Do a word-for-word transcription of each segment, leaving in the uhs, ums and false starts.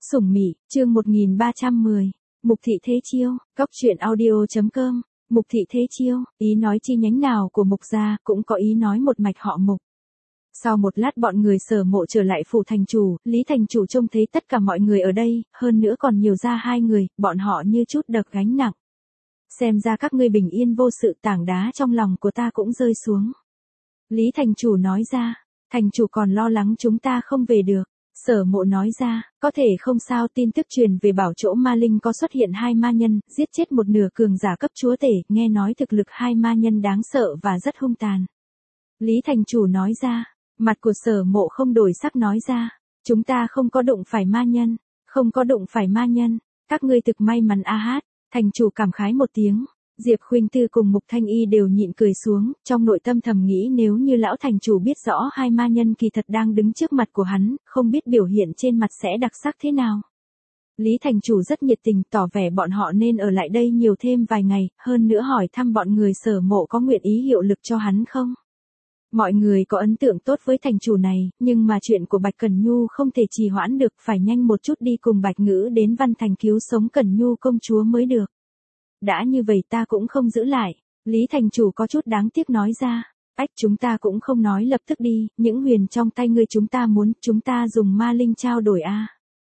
Sủng Mị, chương một nghìn ba trăm mười. Mục Thị Thế Chiêu, Cóc Truyện Audio chấm com. Mục Thị Thế Chiêu, ý nói chi nhánh nào của Mục gia, cũng có ý nói một mạch họ Mục. Sau một lát bọn người Sở Mộ trở lại phủ thành chủ, Lý thành chủ trông thấy tất cả mọi người ở đây, hơn nữa còn nhiều ra hai người, bọn họ như chút đợt gánh nặng. Xem ra các ngươi bình yên vô sự, tảng đá trong lòng của ta cũng rơi xuống. Lý thành chủ nói ra, thành chủ còn lo lắng chúng ta không về được. Sở Mộ nói ra, có thể không sao, tin tức truyền về bảo chỗ ma linh có xuất hiện hai ma nhân, giết chết một nửa cường giả cấp chúa tể, nghe nói thực lực hai ma nhân đáng sợ và rất hung tàn. Lý thành chủ nói ra, mặt của Sở Mộ không đổi sắc nói ra, chúng ta không có đụng phải ma nhân, không có đụng phải ma nhân, các ngươi thực may mắn a hát. Thành chủ cảm khái một tiếng. Diệp Khuynh Tư cùng Mục Thanh Y đều nhịn cười xuống, trong nội tâm thầm nghĩ nếu như lão thành chủ biết rõ hai ma nhân kỳ thật đang đứng trước mặt của hắn, không biết biểu hiện trên mặt sẽ đặc sắc thế nào. Lý thành chủ rất nhiệt tình, tỏ vẻ bọn họ nên ở lại đây nhiều thêm vài ngày, hơn nữa hỏi thăm bọn người Sở Mộ có nguyện ý hiệu lực cho hắn không. Mọi người có ấn tượng tốt với thành chủ này, nhưng mà chuyện của Bạch Cẩn Nhu không thể trì hoãn được, phải nhanh một chút đi cùng Bạch Ngữ đến Văn Thành cứu sống Cẩn Nhu công chúa mới được. Đã như vậy ta cũng không giữ lại. Lý thành chủ có chút đáng tiếc nói ra. Ách, chúng ta cũng không nói lập tức đi, những huyền trong tay ngươi chúng ta muốn, chúng ta dùng ma linh trao đổi a. À.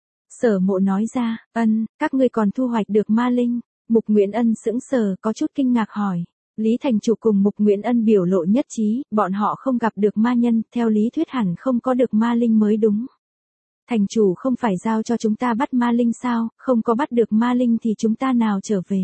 Sở Mộ nói ra, ân, các ngươi còn thu hoạch được ma linh. Mục Nguyễn Ân sững sờ, có chút kinh ngạc hỏi. Lý thành chủ cùng Mục Nguyễn Ân biểu lộ nhất trí, bọn họ không gặp được ma nhân, theo lý thuyết hẳn không có được ma linh mới đúng. Thành chủ không phải giao cho chúng ta bắt ma linh sao, không có bắt được ma linh thì chúng ta nào trở về.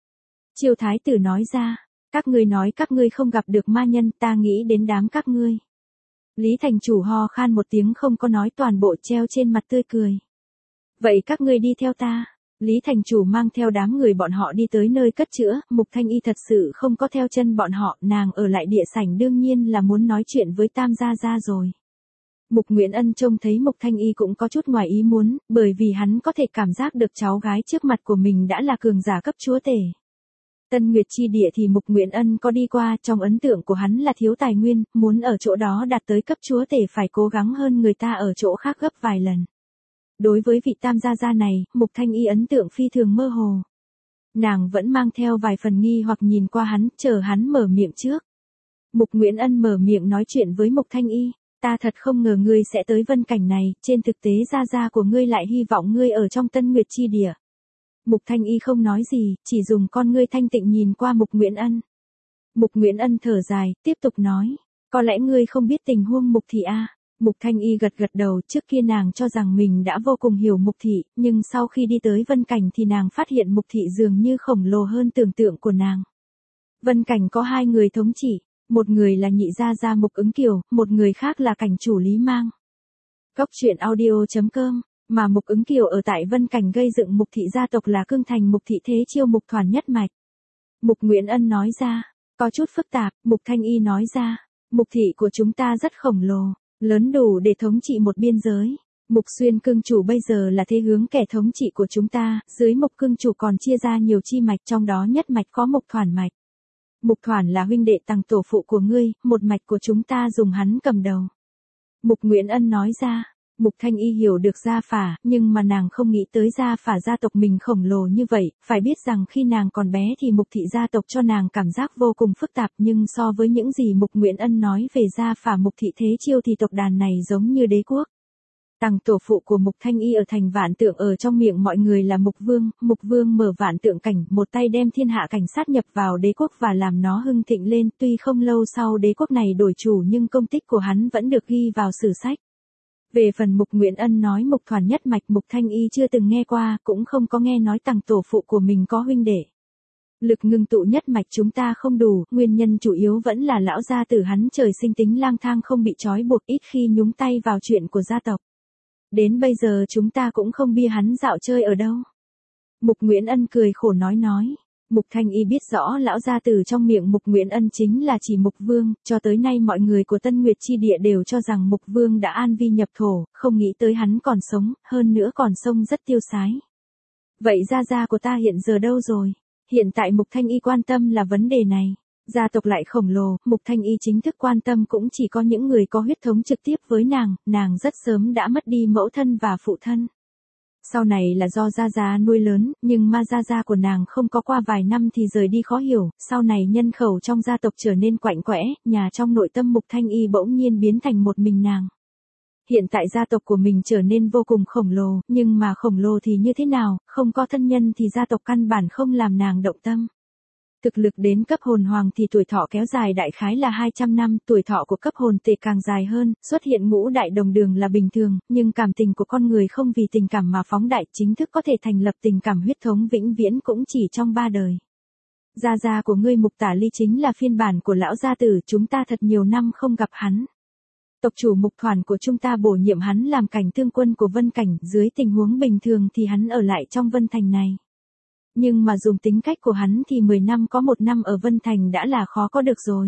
Chiêu thái tử nói ra, các ngươi nói các ngươi không gặp được ma nhân, ta nghĩ đến đám các ngươi. Lý thành chủ ho khan một tiếng không có nói, toàn bộ treo trên mặt tươi cười. Vậy các ngươi đi theo ta. Lý thành chủ mang theo đám người bọn họ đi tới nơi cất chữa, Mục Thanh Y thật sự không có theo chân bọn họ, nàng ở lại địa sảnh đương nhiên là muốn nói chuyện với Tam gia gia rồi. Mục Nguyễn Ân trông thấy Mục Thanh Y cũng có chút ngoài ý muốn, bởi vì hắn có thể cảm giác được cháu gái trước mặt của mình đã là cường giả cấp chúa tể. Tân Nguyệt chi địa thì Mục Nguyễn Ân có đi qua, trong ấn tượng của hắn là thiếu tài nguyên, muốn ở chỗ đó đạt tới cấp chúa tể phải cố gắng hơn người ta ở chỗ khác gấp vài lần. Đối với vị Tam gia gia này, Mục Thanh Y ấn tượng phi thường mơ hồ. Nàng vẫn mang theo vài phần nghi hoặc nhìn qua hắn, chờ hắn mở miệng trước. Mục Nguyễn Ân mở miệng nói chuyện với Mục Thanh Y, ta thật không ngờ ngươi sẽ tới Vân Cảnh này, trên thực tế gia gia của ngươi lại hy vọng ngươi ở trong Tân Nguyệt chi địa. Mục Thanh Y không nói gì, chỉ dùng con ngươi thanh tịnh nhìn qua Mục Nguyễn Ân. Mục Nguyễn Ân thở dài, tiếp tục nói, có lẽ ngươi không biết tình huống Mục Thị a. Mục Thanh Y gật gật đầu, trước kia nàng cho rằng mình đã vô cùng hiểu Mục Thị, nhưng sau khi đi tới Vân Cảnh thì nàng phát hiện Mục Thị dường như khổng lồ hơn tưởng tượng của nàng. Vân Cảnh có hai người thống trị, một người là nhị gia gia Mục Ứng Kiều, một người khác là cảnh chủ Lý Mang. Cóc Truyện Audio chấm com. Mà Mục Ứng Kiều ở tại Vân Cảnh gây dựng Mục Thị gia tộc là cương thành Mục Thị Thế Chiêu Mục Thoản nhất mạch. Mục Nguyễn Ân nói ra, có chút phức tạp. Mục Thanh Y nói ra, Mục Thị của chúng ta rất khổng lồ, lớn đủ để thống trị một biên giới. Mục Xuyên cương chủ bây giờ là thế hướng kẻ thống trị của chúng ta, dưới Mục cương chủ còn chia ra nhiều chi mạch, trong đó nhất mạch có Mục Thoản mạch. Mục Thoản là huynh đệ tằng tổ phụ của ngươi, một mạch của chúng ta dùng hắn cầm đầu. Mục Nguyễn Ân nói ra. Mục Thanh Y hiểu được Gia Phả, nhưng mà nàng không nghĩ tới Gia Phả gia tộc mình khổng lồ như vậy, phải biết rằng khi nàng còn bé thì Mục Thị gia tộc cho nàng cảm giác vô cùng phức tạp, nhưng so với những gì Mục Nguyễn Ân nói về Gia Phả Mục Thị Thế Chiêu thì tộc đàn này giống như đế quốc. Tằng tổ phụ của Mục Thanh Y ở thành Vạn Tượng ở trong miệng mọi người là Mục Vương, Mục Vương mở Vạn Tượng cảnh, một tay đem thiên hạ cảnh sát nhập vào đế quốc và làm nó hưng thịnh lên, tuy không lâu sau đế quốc này đổi chủ nhưng công tích của hắn vẫn được ghi vào sử sách. Về phần Mục Nguyễn Ân nói Mục Thoản nhất mạch, Mục Thanh Y chưa từng nghe qua, cũng không có nghe nói tằng tổ phụ của mình có huynh đệ. Lực ngưng tụ nhất mạch chúng ta không đủ, nguyên nhân chủ yếu vẫn là lão gia tử hắn trời sinh tính lang thang không bị trói buộc, ít khi nhúng tay vào chuyện của gia tộc. Đến bây giờ chúng ta cũng không biết hắn dạo chơi ở đâu. Mục Nguyễn Ân cười khổ nói nói. Mục Thanh Y biết rõ lão gia tử trong miệng Mục Nguyễn Ân chính là chỉ Mục Vương, cho tới nay mọi người của Tân Nguyệt chi địa đều cho rằng Mục Vương đã an vi nhập thổ, không nghĩ tới hắn còn sống, hơn nữa còn sống rất tiêu sái. Vậy gia gia của ta hiện giờ đâu rồi? Hiện tại Mục Thanh Y quan tâm là vấn đề này. Gia tộc lại khổng lồ, Mục Thanh Y chính thức quan tâm cũng chỉ có những người có huyết thống trực tiếp với nàng, nàng rất sớm đã mất đi mẫu thân và phụ thân. Sau này là do Gia Gia nuôi lớn, nhưng ma Gia Gia của nàng không có qua vài năm thì rời đi khó hiểu, sau này nhân khẩu trong gia tộc trở nên quạnh quẽ, nhà trong nội tâm Mục Thanh Y bỗng nhiên biến thành một mình nàng. Hiện tại gia tộc của mình trở nên vô cùng khổng lồ, nhưng mà khổng lồ thì như thế nào, không có thân nhân thì gia tộc căn bản không làm nàng động tâm. Thực lực đến cấp hồn hoàng thì tuổi thọ kéo dài đại khái là hai trăm năm, tuổi thọ của cấp hồn tệ càng dài hơn, xuất hiện ngũ đại đồng đường là bình thường, nhưng cảm tình của con người không vì tình cảm mà phóng đại, chính thức có thể thành lập tình cảm huyết thống vĩnh viễn cũng chỉ trong ba đời. Gia gia của ngươi Mục Tả Ly chính là phiên bản của lão gia tử, chúng ta thật nhiều năm không gặp hắn. Tộc chủ Mục Thoản của chúng ta bổ nhiệm hắn làm cảnh thương quân của Vân Cảnh, dưới tình huống bình thường thì hắn ở lại trong Vân Thành này. Nhưng mà dùng tính cách của hắn thì mười năm có một năm ở Vân Thành đã là khó có được rồi.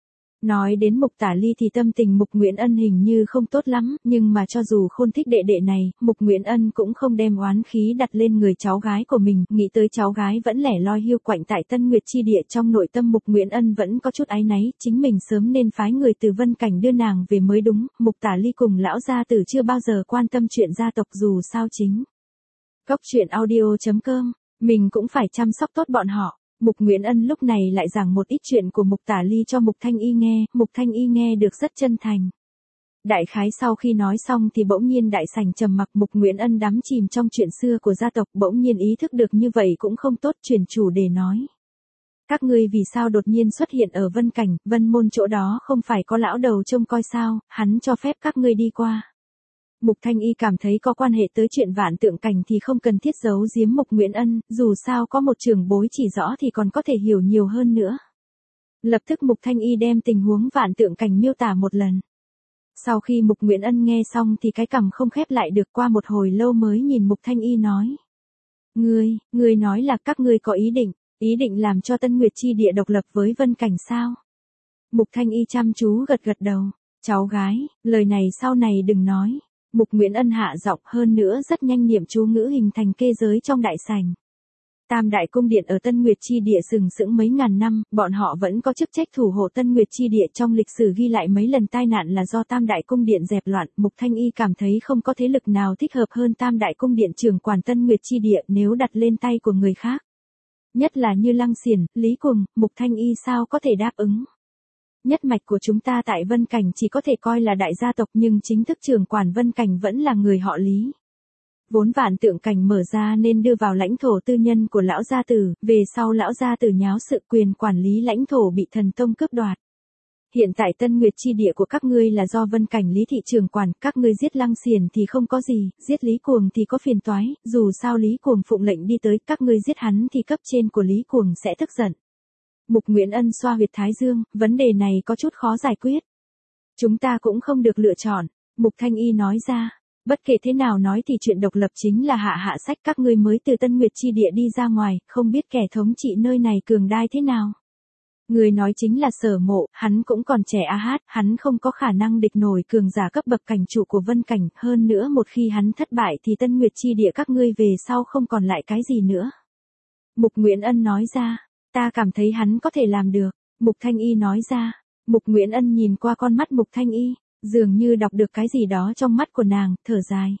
Nói đến Mục Tả Ly thì tâm tình Mục Nguyễn Ân hình như không tốt lắm, nhưng mà cho dù Khôn thích đệ đệ này, Mục Nguyễn Ân cũng không đem oán khí đặt lên người cháu gái của mình, nghĩ tới cháu gái vẫn lẻ loi hiu quạnh tại Tân Nguyệt Chi Địa, trong nội tâm Mục Nguyễn Ân vẫn có chút áy náy, chính mình sớm nên phái người từ Vân Cảnh đưa nàng về mới đúng. Mục Tả Ly cùng lão gia tử chưa bao giờ quan tâm chuyện gia tộc dù sao chính. Cốc truyện audio chấm com, mình cũng phải chăm sóc tốt bọn họ. Mục Nguyễn Ân lúc này lại giảng một ít chuyện của Mục Tả Ly cho Mục Thanh Y nghe, Mục Thanh Y nghe được rất chân thành. Đại khái sau khi nói xong thì bỗng nhiên đại sảnh trầm mặc, Mục Nguyễn Ân đắm chìm trong chuyện xưa của gia tộc, bỗng nhiên ý thức được như vậy cũng không tốt, chuyển chủ đề nói. Các ngươi vì sao đột nhiên xuất hiện ở Vân Cảnh, Vân Môn chỗ đó không phải có lão đầu trông coi sao, hắn cho phép các ngươi đi qua. Mục Thanh Y cảm thấy có quan hệ tới chuyện Vạn Tượng Cảnh thì không cần thiết giấu giếm Mục Nguyễn Ân, dù sao có một trưởng bối chỉ rõ thì còn có thể hiểu nhiều hơn nữa. Lập tức Mục Thanh Y đem tình huống Vạn Tượng Cảnh miêu tả một lần. Sau khi Mục Nguyễn Ân nghe xong thì cái cằm không khép lại được, qua một hồi lâu mới nhìn Mục Thanh Y nói. Ngươi, ngươi nói là các ngươi có ý định, ý định làm cho Tân Nguyệt Chi Địa độc lập với Vân Cảnh sao? Mục Thanh Y chăm chú gật gật đầu, cháu gái, lời này sau này đừng nói. Mục Nguyễn Ân hạ giọng, hơn nữa rất nhanh niệm chú ngữ hình thành kê giới trong đại sảnh. Tam đại cung điện ở Tân Nguyệt Chi Địa sừng sững mấy ngàn năm, bọn họ vẫn có chức trách thủ hộ Tân Nguyệt Chi Địa, trong lịch sử ghi lại mấy lần tai nạn là do Tam đại cung điện dẹp loạn. Mục Thanh Y cảm thấy không có thế lực nào thích hợp hơn Tam đại cung điện trưởng quản Tân Nguyệt Chi Địa nếu đặt lên tay của người khác. Nhất là như Lăng Xiển, Lý Cuồng, Mục Thanh Y sao có thể đáp ứng. Nhất mạch của chúng ta tại Vân Cảnh chỉ có thể coi là đại gia tộc, nhưng chính thức trưởng quản Vân Cảnh vẫn là người họ Lý. Vốn Vạn Tượng Cảnh mở ra nên đưa vào lãnh thổ tư nhân của lão gia tử, về sau lão gia tử nháo sự, quyền quản lý lãnh thổ bị thần tông cướp đoạt. Hiện tại Tân Nguyệt Chi Địa của các ngươi là do Vân Cảnh Lý thị trưởng quản, các ngươi giết Lăng Xiển thì không có gì, giết Lý Cuồng thì có phiền toái, dù sao Lý Cuồng phụng lệnh đi tới, các ngươi giết hắn thì cấp trên của Lý Cuồng sẽ tức giận. Mục Nguyễn Ân xoa huyệt thái dương, vấn đề này có chút khó giải quyết. Chúng ta cũng không được lựa chọn, Mục Thanh Y nói ra. Bất kể thế nào nói thì chuyện độc lập chính là hạ hạ sách, các ngươi mới từ Tân Nguyệt Chi Địa đi ra ngoài, không biết kẻ thống trị nơi này cường đại thế nào. Người nói chính là Sở Mộ, hắn cũng còn trẻ a hát, hắn không có khả năng địch nổi cường giả cấp bậc cảnh chủ của Vân Cảnh, hơn nữa một khi hắn thất bại thì Tân Nguyệt Chi Địa các ngươi về sau không còn lại cái gì nữa. Mục Nguyễn Ân nói ra. Ta cảm thấy hắn có thể làm được, Mục Thanh Y nói ra. Mục Nguyễn Ân nhìn qua con mắt Mục Thanh Y, dường như đọc được cái gì đó trong mắt của nàng, thở dài.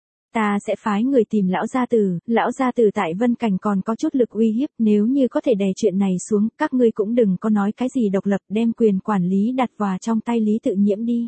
Ta sẽ phái người tìm lão gia tử, lão gia tử tại Vân Cảnh còn có chút lực uy hiếp, nếu như có thể đè chuyện này xuống, các ngươi cũng đừng có nói cái gì độc lập, đem quyền quản lý đặt vào trong tay Lý Tự Nhiễm đi.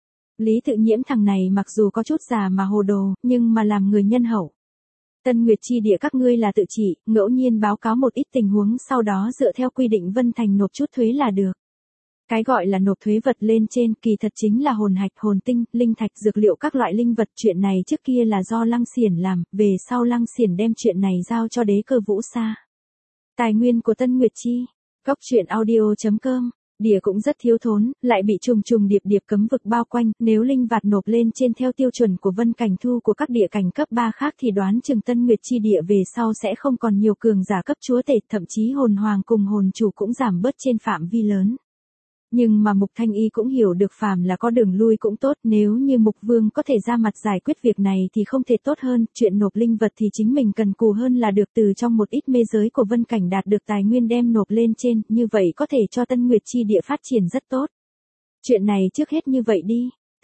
Lý Tự Nhiễm thằng này mặc dù có chút già mà hồ đồ, nhưng mà làm người nhân hậu. Tân Nguyệt Chi Địa các ngươi là tự trị, ngẫu nhiên báo cáo một ít tình huống, sau đó dựa theo quy định Vân Thành nộp chút thuế là được. Cái gọi là nộp thuế vật lên trên kỳ thật chính là hồn hạch, hồn tinh, linh thạch, dược liệu các loại linh vật, chuyện này trước kia là do Lăng Xiển làm, về sau Lăng Xiển đem chuyện này giao cho Đế Cơ Vũ Sa. Tài nguyên của Tân Nguyệt Chi, cốc truyện audio chấm com. Địa cũng rất thiếu thốn, lại bị trùng trùng điệp điệp cấm vực bao quanh, nếu linh vật nộp lên trên theo tiêu chuẩn của Vân Cảnh thu của các địa cảnh cấp ba khác thì đoán chừng Tân Nguyệt Chi Địa về sau sẽ không còn nhiều cường giả cấp chúa tể, thậm chí hồn hoàng cùng hồn chủ cũng giảm bớt trên phạm vi lớn. Nhưng mà Mục Thanh Y cũng hiểu được phàm là có đường lui cũng tốt, nếu như Mục Vương có thể ra mặt giải quyết việc này thì không thể tốt hơn, chuyện nộp linh vật thì chính mình cần cù hơn là được, từ trong một ít mê giới của Vân Cảnh đạt được tài nguyên đem nộp lên trên, như vậy có thể cho Tân Nguyệt Chi Địa phát triển rất tốt. Chuyện này trước hết như vậy đi,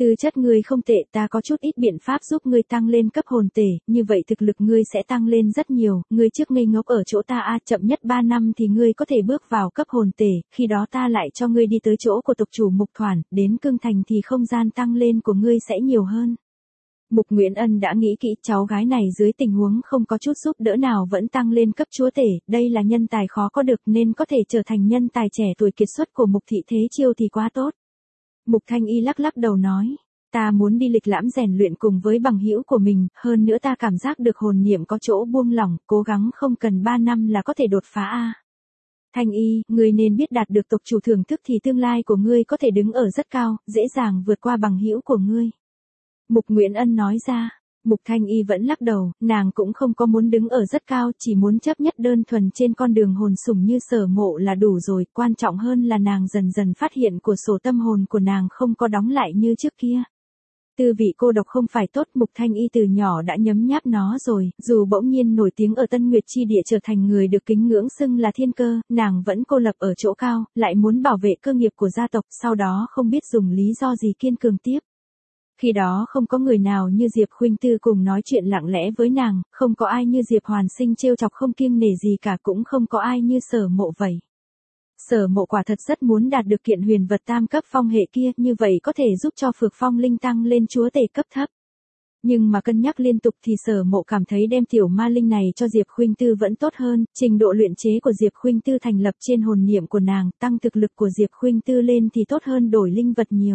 Tư chất ngươi không tệ, ta có chút ít biện pháp giúp ngươi tăng lên cấp hồn tể, như vậy thực lực ngươi sẽ tăng lên rất nhiều, ngươi trước ngây ngốc ở chỗ ta a, chậm nhất ba năm thì ngươi có thể bước vào cấp hồn tể, khi đó ta lại cho ngươi đi tới chỗ của tộc chủ Mục Thoản, đến Cương Thành thì không gian tăng lên của ngươi sẽ nhiều hơn. Mục Nguyễn Ân đã nghĩ kỹ, cháu gái này dưới tình huống không có chút giúp đỡ nào vẫn tăng lên cấp chúa tể, đây là nhân tài khó có được nên có thể trở thành nhân tài trẻ tuổi kiệt xuất của Mục Thị Thế Chiêu thì quá tốt. Mục Thanh Y lắc lắc đầu nói, ta muốn đi lịch lãm rèn luyện cùng với bằng hữu của mình, hơn nữa ta cảm giác được hồn niệm có chỗ buông lỏng, cố gắng không cần ba năm là có thể đột phá a. Thanh Y, ngươi nên biết đạt được tộc chủ thưởng thức thì tương lai của ngươi có thể đứng ở rất cao, dễ dàng vượt qua bằng hữu của ngươi. Mục Nguyễn Ân nói ra. Mục Thanh Y vẫn lắc đầu, nàng cũng không có muốn đứng ở rất cao, chỉ muốn chấp nhất đơn thuần trên con đường hồn sủng như Sở Mộ là đủ rồi, quan trọng hơn là nàng dần dần phát hiện của sổ tâm hồn của nàng không có đóng lại như trước kia. Tư vị cô độc không phải tốt, Mục Thanh Y từ nhỏ đã nhấm nháp nó rồi, dù bỗng nhiên nổi tiếng ở Tân Nguyệt Chi Địa trở thành người được kính ngưỡng xưng là thiên cơ, nàng vẫn cô lập ở chỗ cao, lại muốn bảo vệ cơ nghiệp của gia tộc, sau đó không biết dùng lý do gì kiên cường tiếp. Khi đó không có người nào như Diệp Khuynh Tư cùng nói chuyện lặng lẽ với nàng, không có ai như Diệp Hoàn Sinh trêu chọc không kiêng nể gì cả, cũng không có ai như Sở Mộ vậy. Sở Mộ quả thật rất muốn đạt được kiện huyền vật tam cấp phong hệ kia, như vậy có thể giúp cho Phược Phong Linh tăng lên chúa tể cấp thấp. Nhưng mà cân nhắc liên tục thì Sở Mộ cảm thấy đem tiểu ma linh này cho Diệp Khuynh Tư vẫn tốt hơn, trình độ luyện chế của Diệp Khuynh Tư thành lập trên hồn niệm của nàng, tăng thực lực của Diệp Khuynh Tư lên thì tốt hơn đổi linh vật nhiều.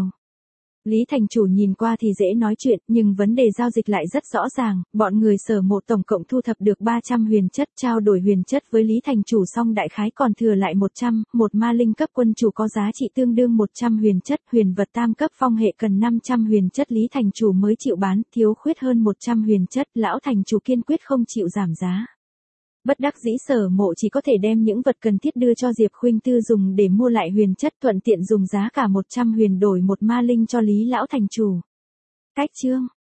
Lý Thành Chủ nhìn qua thì dễ nói chuyện, nhưng vấn đề giao dịch lại rất rõ ràng, bọn người Sở Mộ tổng cộng thu thập được ba trăm huyền chất, trao đổi huyền chất với Lý Thành Chủ xong đại khái còn thừa lại một trăm, một ma linh cấp quân chủ có giá trị tương đương một trăm huyền chất, huyền vật tam cấp phong hệ cần năm trăm huyền chất, Lý Thành Chủ mới chịu bán, thiếu khuyết hơn một trăm huyền chất, lão Thành Chủ kiên quyết không chịu giảm giá. Bất đắc dĩ Sở Mộ chỉ có thể đem những vật cần thiết đưa cho Diệp Khuynh Tư dùng để mua lại huyền chất, thuận tiện dùng giá cả một trăm huyền đổi một ma linh cho Lý lão thành chủ. Cách chương